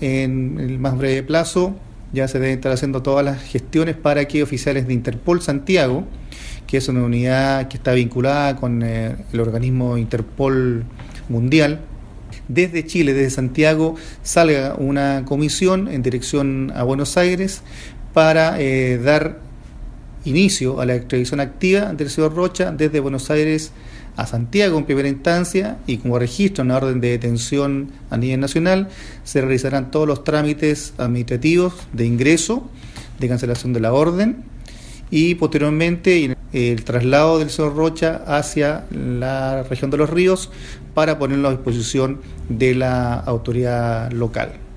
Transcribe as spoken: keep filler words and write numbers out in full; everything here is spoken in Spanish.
en el más breve plazo ya se deben estar haciendo todas las gestiones para que oficiales de Interpol Santiago, que es una unidad que está vinculada con eh, el organismo Interpol Mundial, desde Chile, desde Santiago, salga una comisión en dirección a Buenos Aires para eh, dar inicio a la extradición activa del señor Rocha desde Buenos Aires a Santiago en primera instancia, y como registro en la orden de detención a nivel nacional se realizarán todos los trámites administrativos de ingreso, de cancelación de la orden y posteriormente el traslado del señor Rocha hacia la región de Los Ríos para ponerlo a disposición de la autoridad local.